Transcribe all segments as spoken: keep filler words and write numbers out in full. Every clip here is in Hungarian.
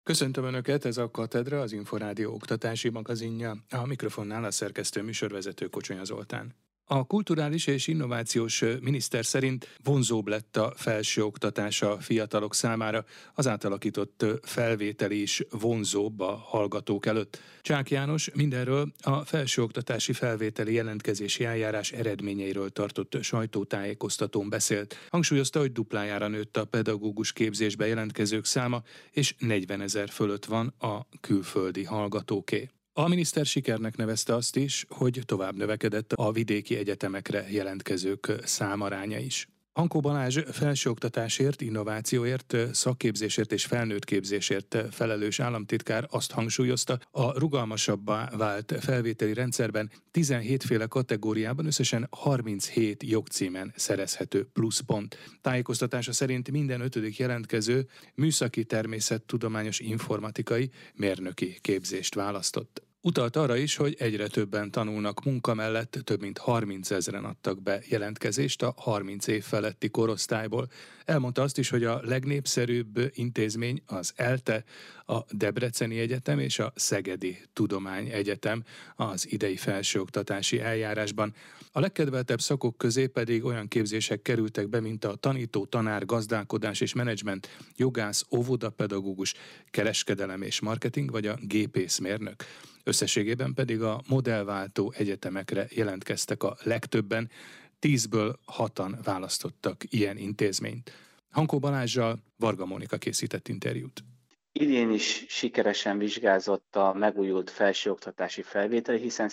Köszöntöm Önöket, ez a Katedra, az Inforádió oktatási magazinja, a mikrofonnál a szerkesztő műsorvezető Kocsonya Zoltán. A kulturális és innovációs miniszter szerint vonzóbb lett a felsőoktatás a fiatalok számára, az átalakított felvételi is vonzóbb a hallgatók előtt. Csák János mindenről a felsőoktatási felvételi jelentkezési eljárás eredményeiről tartott sajtótájékoztatón beszélt. Hangsúlyozta, hogy duplájára nőtt a pedagógus képzésbe jelentkezők száma, és negyvenezer fölött van a külföldi hallgatóké. A miniszter sikernek nevezte azt is, hogy tovább növekedett a vidéki egyetemekre jelentkezők számaránya is. Hankó Balázs felsőoktatásért, innovációért, szakképzésért és felnőttképzésért felelős államtitkár azt hangsúlyozta, a rugalmasabbá vált felvételi rendszerben tizenhét féle kategóriában összesen harminchét jogcímen szerezhető pluszpont. Tájékoztatása szerint minden ötödik jelentkező műszaki, természettudományos, informatikai, mérnöki képzést választott. Utalt arra is, hogy egyre többen tanulnak munka mellett, több mint harmincezren adtak be jelentkezést a harminc év feletti korosztályból. Elmondta azt is, hogy a legnépszerűbb intézmény az ELTE, a Debreceni Egyetem és a Szegedi Tudományegyetem az idei felsőoktatási eljárásban. A legkedveltebb szakok közé pedig olyan képzések kerültek be, mint a tanító, tanár, gazdálkodás és menedzsment, jogász, óvodapedagógus, kereskedelem és marketing vagy a gépészmérnök. Összességében pedig a modellváltó egyetemekre jelentkeztek a legtöbben, tízből hatan választottak ilyen intézményt. Hankó Balázssal Varga Mónika készített interjút. Idén is sikeresen vizsgázott a megújult felsőoktatási felvétel, hiszen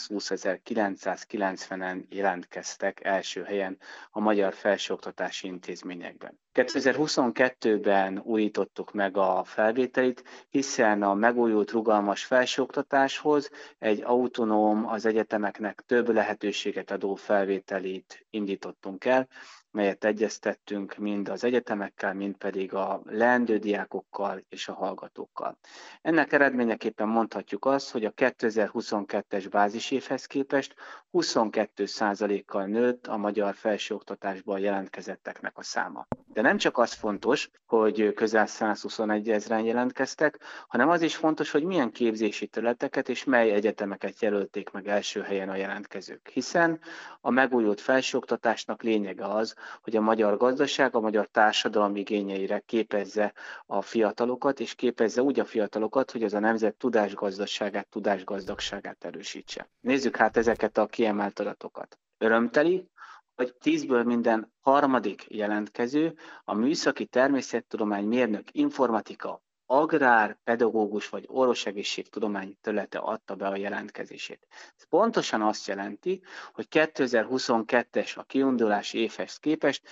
százhúszezer-kilencszázkilencvenen jelentkeztek első helyen a magyar felsőoktatási intézményekben. kétezer-huszonkettőben újítottuk meg a felvételit, hiszen a megújult rugalmas felsőoktatáshoz egy autonóm, az egyetemeknek több lehetőséget adó felvételit indítottunk el, melyet egyeztettünk mind az egyetemekkel, mind pedig a leendő diákokkal és a hallgatókkal. Ennek eredményeképpen mondhatjuk azt, hogy a kétezer-huszonkettes bázisévhez képest huszonkettő százalékkal nőtt a magyar felsőoktatásban jelentkezetteknek a száma. De nem csak az fontos, hogy közel százhuszonegy ezren jelentkeztek, hanem az is fontos, hogy milyen képzési területeket és mely egyetemeket jelölték meg első helyen a jelentkezők. Hiszen a megújult felsőoktatásnak lényege az, hogy a magyar gazdaság, a magyar társadalom igényeire képezze a fiatalokat, és képezze úgy a fiatalokat, hogy az a nemzet tudásgazdaságát, tudásgazdagságát erősítse. Nézzük hát ezeket a kiemelt adatokat. Örömteli, hogy tízből minden harmadik jelentkező a műszaki, természettudomány, mérnök, informatika, agrár, pedagógus vagy orvosegészségtudományi területe adta be a jelentkezését. Ez pontosan azt jelenti, hogy kétezer-huszonkettes a kiindulási évhez képest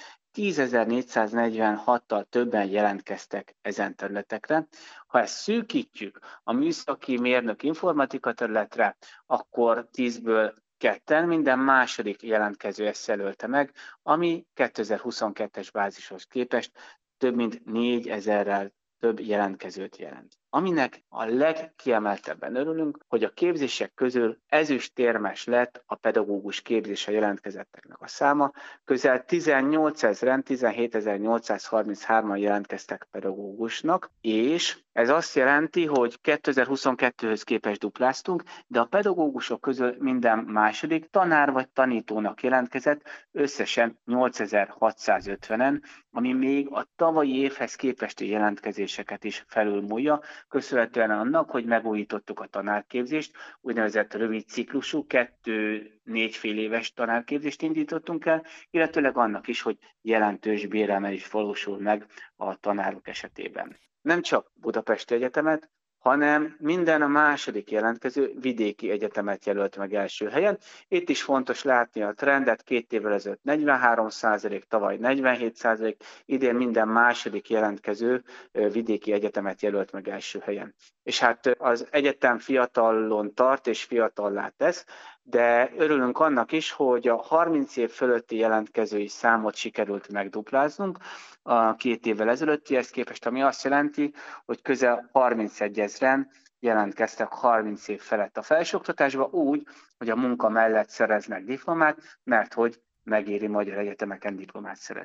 tízezer-négyszáznegyvenhattal többen jelentkeztek ezen területekre. Ha ezt szűkítjük a műszaki, mérnök, informatika területre, akkor tízből ketten minden második jelentkező ezt jelölte meg, ami kétezer-huszonkettes bázishoz képest több mint négyezerrel több jelentkezőt jelent. Aminek a legkiemeltebben örülünk, hogy a képzések közül ezüstérmes lett a pedagógus képzésre jelentkezetteknek a száma. Közel tizennyolcezren, tizenhétezer-nyolcszázharminchárman jelentkeztek pedagógusnak, és ez azt jelenti, hogy kétezer-huszonkettőhöz képest dupláztunk, de a pedagógusok közül minden második tanár vagy tanítónak jelentkezett, összesen nyolcezer-hatszázötvenen, ami még a tavalyi évhez képesti jelentkezéseket is felülmúlja, köszönhetően annak, hogy megújítottuk a tanárképzést, úgynevezett rövid ciklusú, kettő-négy fél éves tanárképzést indítottunk el, illetőleg annak is, hogy jelentős béremelés valósul meg a tanárok esetében. Nem csak Budapesti Egyetemet, hanem minden a második jelentkező vidéki egyetemet jelölt meg első helyen. Itt is fontos látni a trendet, két évvel ezelőtt negyvenhárom százalék, tavaly negyvenhét százalék, idén minden második jelentkező vidéki egyetemet jelölt meg első helyen. És hát az egyetem fiatalon tart és fiatallá tesz, de örülünk annak is, hogy a harminc év fölötti jelentkezői számot sikerült megdupláznunk a két évvel ezelőttihez képest, ami azt jelenti, hogy közel harmincegy ezren jelentkeztek harminc év felett a felsőoktatásba úgy, hogy a munka mellett szereznek diplomát, mert hogy megéri magyar egyetemeken diplomát szerezni.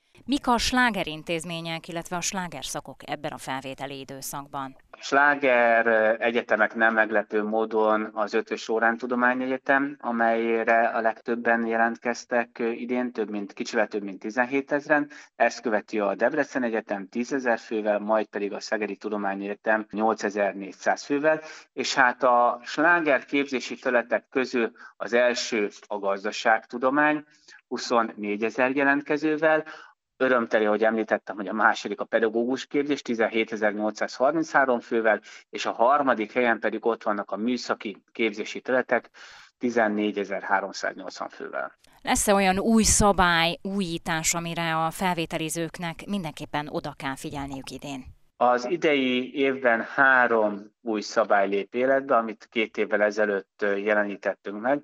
Mik a slágerintézmények, illetve a slágerszakok ebben a felvételi időszakban? A sláger egyetemek nem meglepő módon az Ötvös Loránd Tudományegyetem, amelyre a legtöbben jelentkeztek idén, több mint, kicsivel több mint tizenhétezren. Ezt követi a Debrecen Egyetem tízezer fővel, majd pedig a Szegedi Tudományegyetem nyolcezer-négyszáz fővel, és hát a sláger képzési területek közül az első a gazdaságtudomány, huszonnégyezer jelentkezővel. Örömteli, hogy említettem, hogy a második a pedagógus képzés tizenhétezer-nyolcszázharminchárom fővel, és a harmadik helyen pedig ott vannak a műszaki képzési területek tizennégyezer-háromszáznyolcvan fővel. Lesz-e olyan új szabály, újítás, amire a felvételizőknek mindenképpen oda kell figyelniük idén? Az idei évben három új szabály lép életbe, amit két évvel ezelőtt jelenítettünk meg.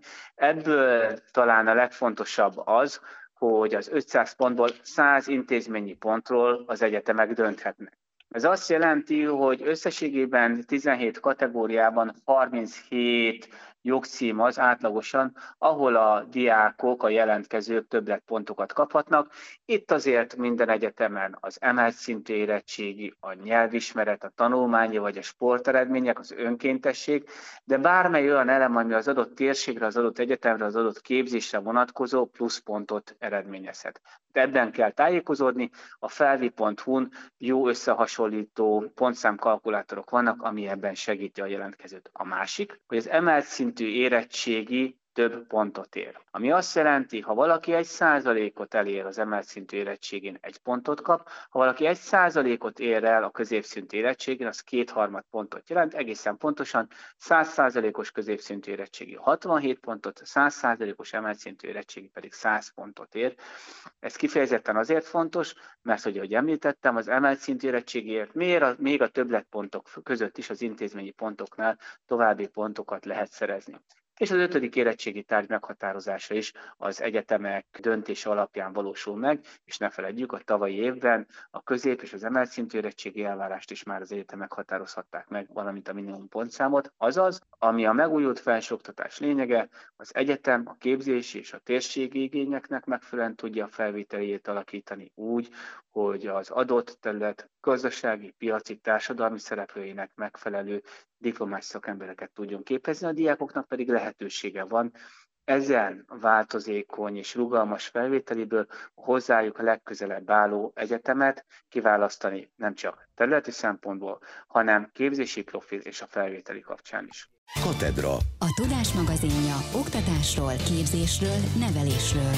Ebből talán a legfontosabb az, hogy az ötszáz pontból száz intézményi pontról az egyetemek dönthetnek. Ez azt jelenti, hogy összességében tizenhét kategóriában harminchét jogcím az átlagosan, ahol a diákok, a jelentkezők többletpontokat kaphatnak. Itt azért minden egyetemen az emelt szintű érettségi, a nyelvismeret, a tanulmányi vagy a sporteredmények, az önkéntesség, de bármely olyan elem, ami az adott térségre, az adott egyetemre, az adott képzésre vonatkozó pluszpontot eredményezhet. De ebben kell tájékozódni, a felvi pont hu-n jó összehasonlító pontszámkalkulátorok vannak, ami ebben segíti a jelentkezőt. A másik, hogy az emelt szintű érettségi több pontot ér. Ami azt jelenti, ha valaki egy százalékot elér az emelt szintű érettségén, egy pontot kap, ha valaki egy százalékot ér el a középszintű érettségén, az kétharmad pontot jelent, egészen pontosan száz százalékos középszintű érettségi hatvanhét pontot, száz százalékos emelt szintű érettségi pedig száz pontot ér. Ez kifejezetten azért fontos, mert, hogy ahogy említettem, az emelt szintű érettségiért még a többletpontok között is az intézményi pontoknál további pontokat lehet szerezni. És az ötödik érettségi tárgy meghatározása is az egyetemek döntése alapján valósul meg, és ne feledjük, a tavalyi évben a közép és az emelt szintű érettségi elvárást is már az egyetemek határozhatták meg, valamint a minimum pontszámot. Azaz, ami a megújult felsőoktatás lényege, az egyetem a képzési és a térségi igényeknek megfelelően tudja a felvételjét alakítani úgy, hogy az adott terület gazdasági, piaci, társadalmi szereplőinek megfelelő diplomás szakembereket tudjon képezni, a diákoknak pedig lehetősége van ezen változékony és rugalmas felvételiből hozzájuk a legközelebb álló egyetemet kiválasztani nem csak területi szempontból, hanem képzési profil és a felvételi kapcsán is. Katedra. A Tudás magazinja oktatásról, képzésről, nevelésről.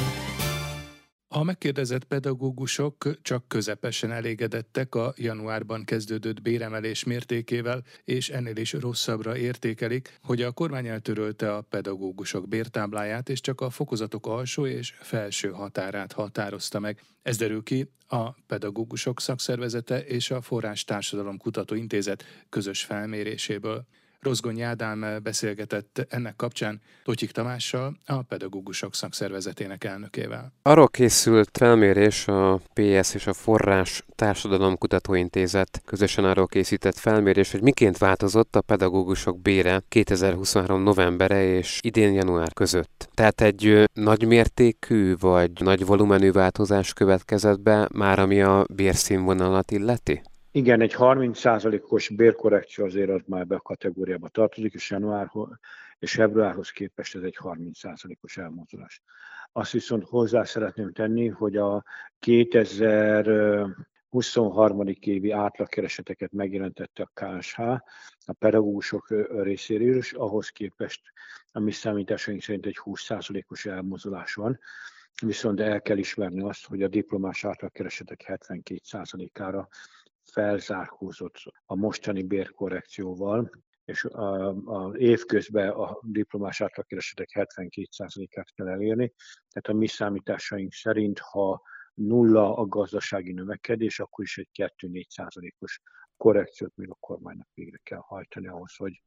A megkérdezett pedagógusok csak közepesen elégedettek a januárban kezdődött béremelés mértékével, és ennél is rosszabbra értékelik, hogy a kormány eltörölte a pedagógusok bértábláját, és csak a fokozatok alsó és felső határát határozta meg. Ez derül ki a Pedagógusok Szakszervezete és a Forrás Társadalom Kutató Intézet közös felméréséből. Rozgonyi Ádám beszélgetett ennek kapcsán Totyik Tamással, a Pedagógusok Szakszervezetének elnökével. Arról készült felmérés, a pé es és a Forrás Társadalom Kutató Intézet közösen arról készített felmérés, hogy miként változott a pedagógusok bére kétezer-huszonhárom novembere és idén január között. Tehát egy nagymértékű vagy nagy volumenű változás következett be már, ami a bérszínvonalat illeti? Igen, egy harminc százalékos bérkorrekció azért az már be a kategóriába tartozik, és januárhoz és februárhoz képest ez egy harminc százalékos elmozdulás. Azt viszont hozzá szeretném tenni, hogy a kétezer-huszonhárom. évi átlagkereseteket megjelentette a ká es há a pedagógusok részéről, és ahhoz képest a mi számításaink szerint egy húsz százalékos elmozdulás van. Viszont el kell ismerni azt, hogy a diplomás átlagkeresetek hetvenkét százalékára felzárkózott a mostani bérkorrekcióval, és az évközben a diplomás átlagkeresetek hetvenkét százalékát kell elérni. Tehát a mi számításaink szerint, ha nulla a gazdasági növekedés, akkor is egy kettő-négy százalékos korrekciót még a kormánynak végre kell hajtani ahhoz, hogy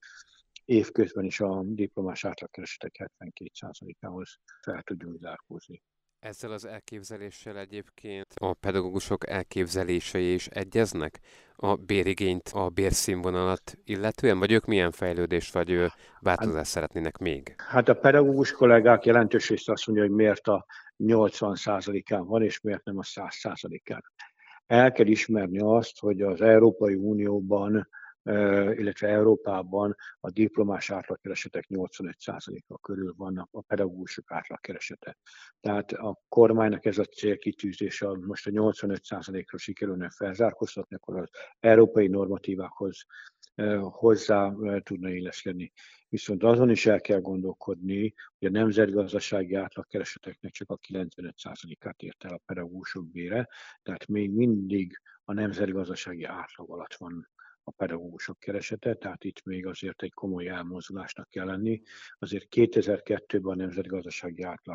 évközben is a diplomás átlagkeresetek hetvenkét százalékához fel tudjunk zárkózni. Ezzel az elképzeléssel egyébként a pedagógusok elképzelései is egyeznek? A bérigényt, a bérszínvonalat illetően, vagy ők milyen fejlődést vagy ő változást szeretnének még? Hát a pedagógus kollégák jelentős része azt mondja, hogy miért a nyolcvan százalékán van, és miért nem a száz százalékán. El kell ismerni azt, hogy az Európai Unióban, illetve Európában a diplomás átlagkeresetek nyolcvanöt százaléka körül vannak a pedagógusok átlagkeresete. Tehát a kormánynak ez a célkitűzése, most a nyolcvanöt százalékra sikerülne felzárkóztatni, akkor az európai normatívákhoz hozzá tudna illeszkedni. Viszont azon is el kell gondolkodni, hogy a nemzetgazdasági átlagkereseteknek csak a kilencvenöt százalékát ért el a pedagógusok bére, tehát még mindig a nemzetgazdasági átlag alatt van a pedagógusok keresete, tehát itt még azért egy komoly elmozdulásnak kell lenni. Azért kétezer-kettőben a nemzetgazdasági átlag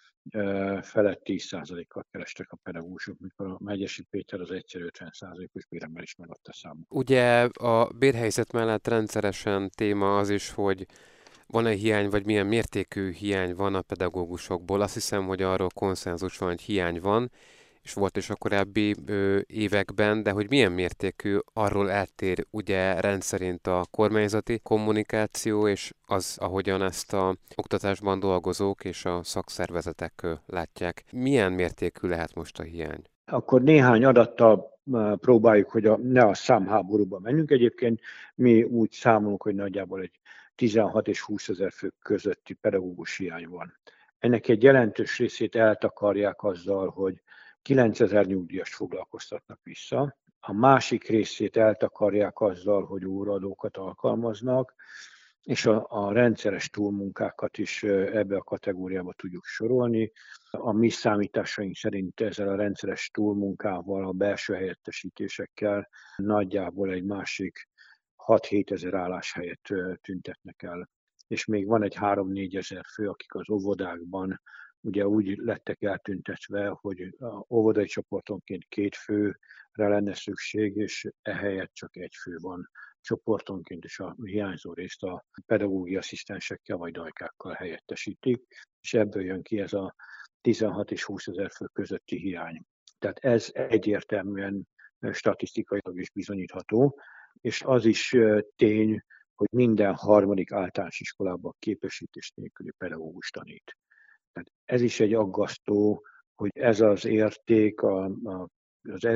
felett tíz százalékkal kerestek a pedagógusok, mikor a Megyesi Péter az egyszerű ötven százalékos béremelést megadta számukra. Ugye a bérhelyzet mellett rendszeresen téma az is, hogy van-e hiány, vagy milyen mértékű hiány van a pedagógusokból. Azt hiszem, hogy arról konszenzus van, hogy hiány van, és volt is a korábbi ö, években, de hogy milyen mértékű, arról eltér ugye rendszerint a kormányzati kommunikáció, és az, ahogyan ezt a oktatásban dolgozók és a szakszervezetek ö, látják. Milyen mértékű lehet most a hiány? Akkor néhány adattal próbáljuk, hogy a, ne a számháborúba menjünk. Egyébként mi úgy számolunk, hogy nagyjából egy tizenhat és húsz ezer fő közötti pedagógus hiány van. Ennek egy jelentős részét eltakarják azzal, hogy kilencezer nyugdíjast foglalkoztatnak vissza. A másik részét eltakarják azzal, hogy óraadókat alkalmaznak, és a, a rendszeres túlmunkákat is ebbe a kategóriába tudjuk sorolni. A mi számításaink szerint ezzel a rendszeres túlmunkával, a belső helyettesítésekkel nagyjából egy másik hat-hét ezer álláshelyet tüntetnek el. És még van egy három-négy ezer fő, akik az óvodákban ugye úgy lettek eltüntetve, hogy a óvodai csoportonként két főre lenne szükség, és ehelyett csak egy fő van csoportonként, és a hiányzó részt a pedagógiai asszisztensekkel vagy dajkákkal helyettesítik, és ebből jön ki ez a tizenhat és húsz ezer fő közötti hiány. Tehát ez egyértelműen statisztikailag is bizonyítható, és az is tény, hogy minden harmadik általános iskolában képesítés nélküli pedagógus tanít. Tehát ez is egy aggasztó, hogy ez az érték a, a, az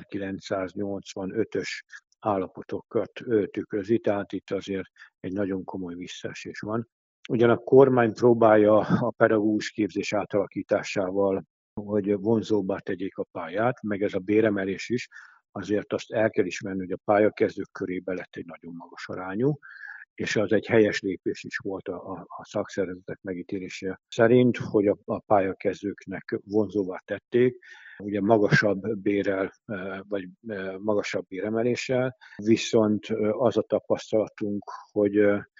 ezerkilencszáznyolcvanötös állapotokat tükrözi, tehát itt azért egy nagyon komoly visszaesés van. Ugyan a kormány próbálja a pedagógus képzés átalakításával, hogy vonzóbbá tegyék a pályát, meg ez a béremelés is, azért azt el kell ismerni, hogy a pályakezdők körében lett egy nagyon magas arányú, és az egy helyes lépés is volt a, a, a szakszervezetek megítélése szerint, hogy a, a pályakezdőknek vonzóvá tették, ugye magasabb bérrel, vagy magasabb béremeléssel, viszont az a tapasztalatunk, hogy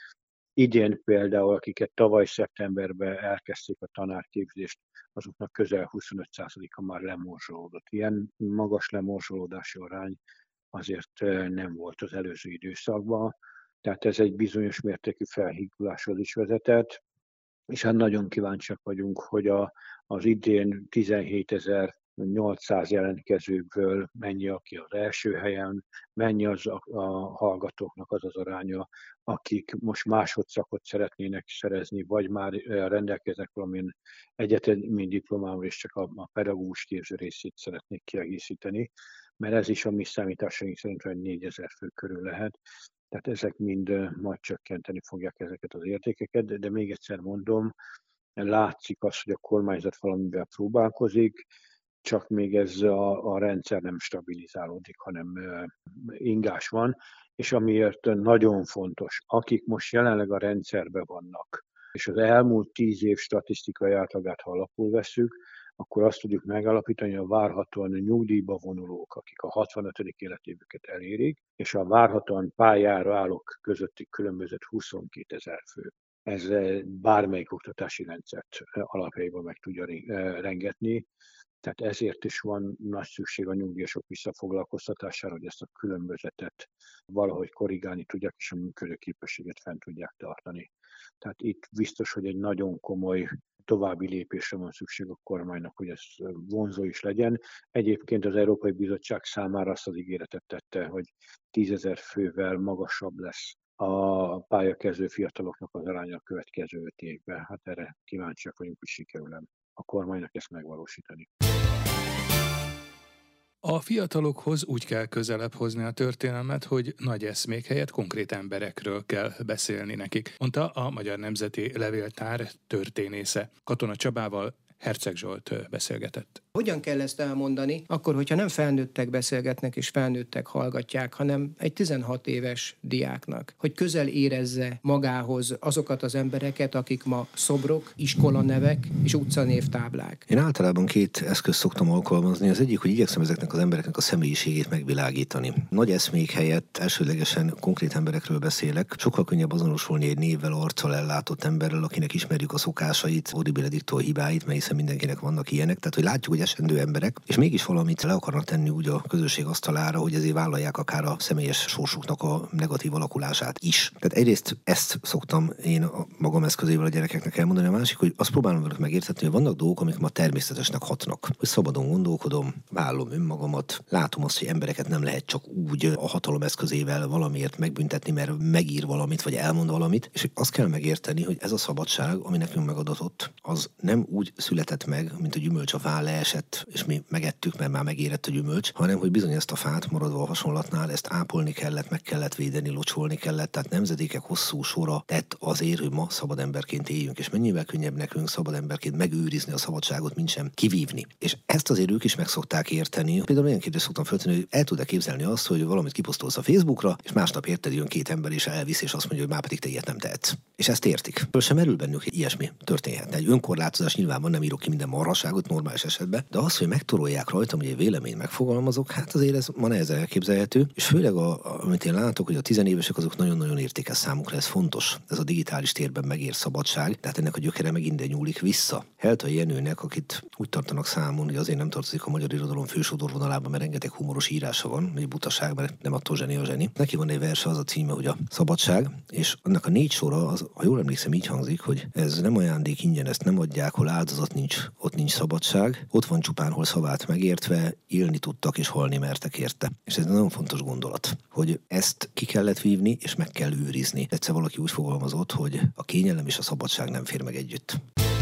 idén például, akiket tavaly szeptemberben elkezdték a tanárképzést, azoknak közel huszonöt százaléka már lemorzsolódott. Ilyen magas lemorzsolódási arány azért nem volt az előző időszakban, tehát ez egy bizonyos mértékű felhíguláshoz is vezetett, és hát nagyon kíváncsiak vagyunk, hogy a, az idén tizenhétezer-nyolcszáz jelentkezőkből mennyi, aki az első helyen, mennyi az a, a hallgatóknak az az aránya, akik most másodszakot szeretnének szerezni, vagy már rendelkeznek valamilyen egyetemi diplomával, és csak a, a pedagógus képző részét szeretnék kiegészíteni, mert ez is a mi számításaink szerint hogy négyezer fő körül lehet. Tehát ezek mind majd csökkenteni fogják ezeket az értékeket, de, de még egyszer mondom, látszik az, hogy a kormányzat valamivel próbálkozik, csak még ez a, a rendszer nem stabilizálódik, hanem ingás van, és amiért nagyon fontos, akik most jelenleg a rendszerben vannak, és az elmúlt tíz év statisztikai átlagát, ha alapul veszük, akkor azt tudjuk megállapítani, hogy a várhatóan a nyugdíjba vonulók, akik a hatvanötödik életévüket elérik, és a várhatóan pályára állók közötti különbözet huszonkétezer fő. Ez bármelyik oktatási rendszert alapjaiban meg tudja rengetni, tehát ezért is van nagy szükség a nyugdíjasok visszafoglalkoztatására, hogy ezt a különbözetet valahogy korrigálni tudják, és a működőképességet fent tudják tartani. Tehát itt biztos, hogy egy nagyon komoly további lépésre van szükség a kormánynak, hogy ez vonzó is legyen. Egyébként az Európai Bizottság számára azt az ígéretet tette, hogy tízezer fővel magasabb lesz a pályakezdő fiataloknak az aránya a következő öt évben. Hát erre kíváncsiak vagyunk, hogy sikerül a kormánynak ezt megvalósítani. A fiatalokhoz úgy kell közelebb hozni a történelmet, hogy nagy eszmék helyett konkrét emberekről kell beszélni nekik, mondta a Magyar Nemzeti Levéltár történésze. Katona Csabával Herceg Zsolt beszélgetett. Hogyan kell ezt elmondani, akkor, hogyha nem felnőttek beszélgetnek és felnőttek hallgatják, hanem egy tizenhat éves diáknak, hogy közel érezze magához azokat az embereket, akik ma szobrok, iskolanevek és utcanévtáblák. Én általában két eszközt szoktam alkalmazni. Az egyik, hogy igyekszem ezeknek az embereknek a személyiségét megvilágítani. Nagy eszmék helyett elsődlegesen konkrét emberekről beszélek. Sokkal könnyebb azonosulni egy névvel, arccal ellátott emberrel, akinek ismerjük a szokásait, Ódi Benedikttól hibáit, mert hiszen mindenkinek vannak ilyenek. Tehát, hogy látjuk, hogy esendő emberek, és mégis valamit le akarnak tenni úgy a közösség asztalára, hogy ezért vállalják akár a személyes sorsuknak a negatív alakulását is. Tehát egyrészt ezt szoktam én a magam eszközével a gyerekeknek elmondani, a másik, hogy azt próbálom velük megértetni, hogy vannak dolgok, amik ma természetesnek hatnak. Hogy szabadon gondolkodom, vállom önmagamat, látom azt, hogy embereket nem lehet csak úgy a hatalom eszközével valamiért megbüntetni, mert megír valamit, vagy elmond valamit, és azt kell megérteni, hogy ez a szabadság, ami nekünk megadatott, az nem úgy született meg, mint a gyümölcs a fán leesett, és mi megettük, mert már megérett a gyümölcs, hanem hogy bizony ezt a fát, maradva a hasonlatnál, ezt ápolni kellett, meg kellett védeni, locsolni kellett, tehát nemzedékek hosszú sora tett azért, hogy ma szabad emberként éljünk, és mennyivel könnyebb nekünk szabad emberként megőrizni a szabadságot, mint sem kivívni. És ezt azért ők is meg szokták érteni. Például olyan kérdést szoktam föltenni, hogy el tud-e képzelni azt, hogy valamit kiposztolsz a Facebookra, és másnap érted jön két ember és elvisz, és azt mondja, hogy már pedig te ilyet nem tehetsz. És ezt értik. Föl sem merül bennük, hogy ilyesmi történhetne. Egy önkorlátozás nyilván van, nem írok ki minden marhaságot normális esetben, de az, hogy megtorolják rajtam, hogy egy véleményt megfogalmazok, hát azért ez ma nehezen elképzelhető, és főleg a, amit én látok, hogy a tizenévesek azok nagyon-nagyon értékes számukra, ez fontos. Ez a digitális térben megér szabadság, tehát ennek a gyökere megint ide nyúlik vissza. Heltai Jenőnek, akit úgy tartanak számon, hogy azért nem tartozik a magyar irodalom fősodorvonalában, mert rengeteg humoros írása van, egy butaság, mert nem attól zseni a zseni. Neki van egy verse, az a címe, hogy a szabadság, és annak a négy sora, az, ha jól emlékszem, így hangzik, hogy ez nem ajándék ingyen, ezt nem adják, hol áldozat nincs, ott nincs szabadság, ott van csupán, hol szavát megértve, élni tudtak és halni mertek érte. És ez egy nagyon fontos gondolat, hogy ezt ki kellett vívni, és meg kell őrizni. Egyszer valaki úgy fogalmazott, hogy a kényelem és a szabadság nem fér meg együtt.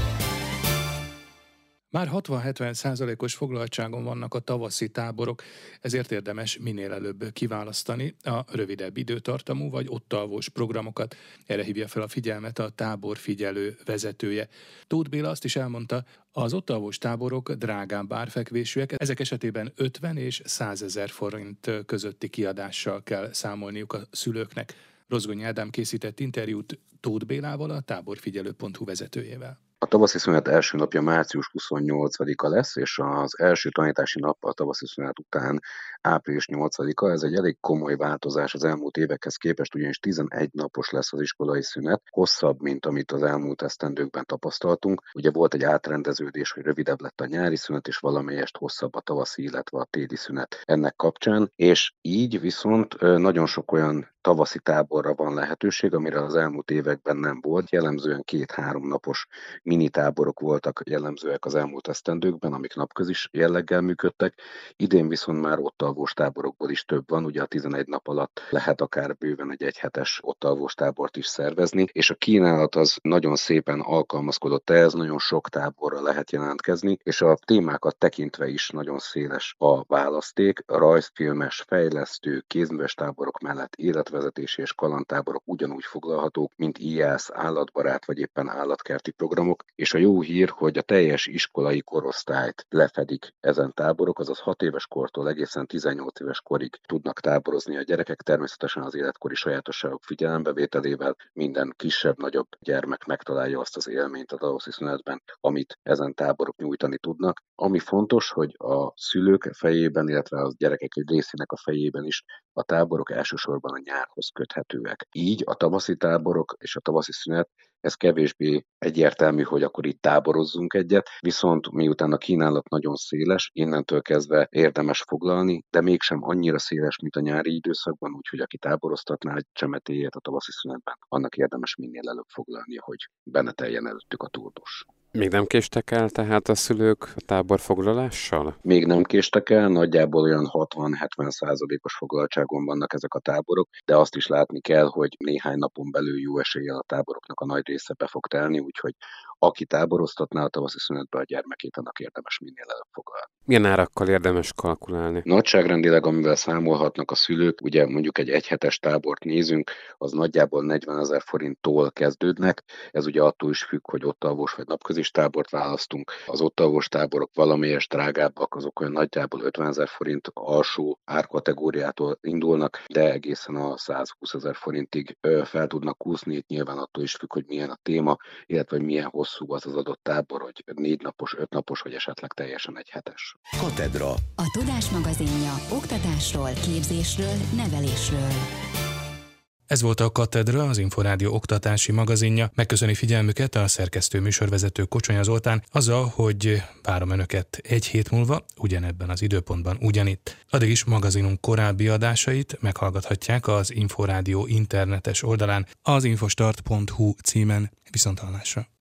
Már hatvan-hetven százalékos foglaltságon vannak a tavaszi táborok, ezért érdemes minél előbb kiválasztani a rövidebb időtartamú vagy ott alvós programokat. Erre hívja fel a figyelmet a táborfigyelő vezetője. Tóth Béla azt is elmondta, az ott alvós táborok drágább árfekvésűek, ezek esetében ötven és százezer forint közötti kiadással kell számolniuk a szülőknek. Rozgonyi Ádám készített interjút Tóth Bélával, a táborfigyelő pont hu vezetőjével. A tavaszi szünet első napja március huszonnyolcadika lesz, és az első tanítási nap a tavaszi szünet után április nyolcadika. Ez egy elég komoly változás az elmúlt évekhez képest, ugyanis tizenegy napos lesz az iskolai szünet, hosszabb, mint amit az elmúlt esztendőkben tapasztaltunk. Ugye volt egy átrendeződés, hogy rövidebb lett a nyári szünet, és valamelyest hosszabb a tavaszi, illetve a téli szünet ennek kapcsán, és így viszont nagyon sok olyan tavaszi táborra van lehetőség, amire az elmúlt években nem volt. Jellemzően két-három napos minitáborok voltak jellemzőek az elmúlt esztendőkben, amik napközis jelleggel működtek. Idén viszont már ott alvós táborokból is több van, ugye a tizenegy nap alatt lehet akár bőven egy egyhetes ott alvós tábort is szervezni, és a kínálat az nagyon szépen alkalmazkodott ehhez, nagyon sok táborra lehet jelentkezni, és a témákat tekintve is nagyon széles a választék. A rajzfilmes, fejlesztő, kézműves táborok mellett életvezetési és kalandtáborok ugyanúgy foglalhatók, mint í á es, állatbarát vagy éppen állatkerti programok, és a jó hír, hogy a teljes iskolai korosztályt lefedik ezen táborok, azaz hat éves kortól egészen tizennyolc éves korig tudnak táborozni a gyerekek, természetesen az életkori sajátosságok figyelembevételével. Minden kisebb-nagyobb gyermek megtalálja azt az élményt a tavaszi szünetben, amit ezen táborok nyújtani tudnak. Ami fontos, hogy a szülők fejében, illetve a gyerekek egy részének a fejében is a táborok elsősorban a nyárhoz köthetőek. Így a tavaszi táborok és a tavaszi szünet, ez kevésbé egyértelmű, hogy akkor itt táborozzunk egyet, viszont miután a kínálat nagyon széles, innentől kezdve érdemes foglalni, de mégsem annyira széles, mint a nyári időszakban, úgyhogy aki táboroztatná egy csemetéjét a tavaszi szünetben, annak érdemes minél előbb foglalnia, hogy benne teljen előttük a túldus. Még nem késtek el tehát a szülők a táborfoglalással? Még nem késtek el, nagyjából olyan hatvan-hetven százalékos foglaltságon vannak ezek a táborok, de azt is látni kell, hogy néhány napon belül jó eséllyel a táboroknak a nagy része be fog telni, úgyhogy aki táboroztatná a tavaszi szünetbe a gyermekét, annak érdemes minél előbb foglalni. Milyen árakkal érdemes kalkulálni? Nagyságrendileg, amivel számolhatnak a szülők, ugye mondjuk egy egyhetes tábort nézünk, az nagyjából negyvenezer forinttól kezdődnek. Ez ugye attól is függ, hogy ott alvós vagy napközis tábort választunk. Az ott alvós táborok valamelyes drágábbak, azok olyan nagyjából ötvenezer forint alsó árkategóriától indulnak, de egészen a százhúszezer forintig fel tudnak kúszni. Itt nyilván attól is függ, hogy milyen a téma, illetve hogy milyen hosszú az az adott tábor, hogy négy napos, öt napos, vagy esetleg teljesen egy hetes. Katedra. A Tudás magazinja oktatásról, képzésről, nevelésről. Ez volt a Katedra, az Inforádió oktatási magazinja. Megköszöni figyelmüket a szerkesztő műsorvezető Kocsonya Zoltán azzal, hogy várom önöket egy hét múlva, ugyanebben az időpontban ugyanitt. Addig is magazinunk korábbi adásait meghallgathatják az Inforádió internetes oldalán, az infostart pont hu címen. Viszonthallásra.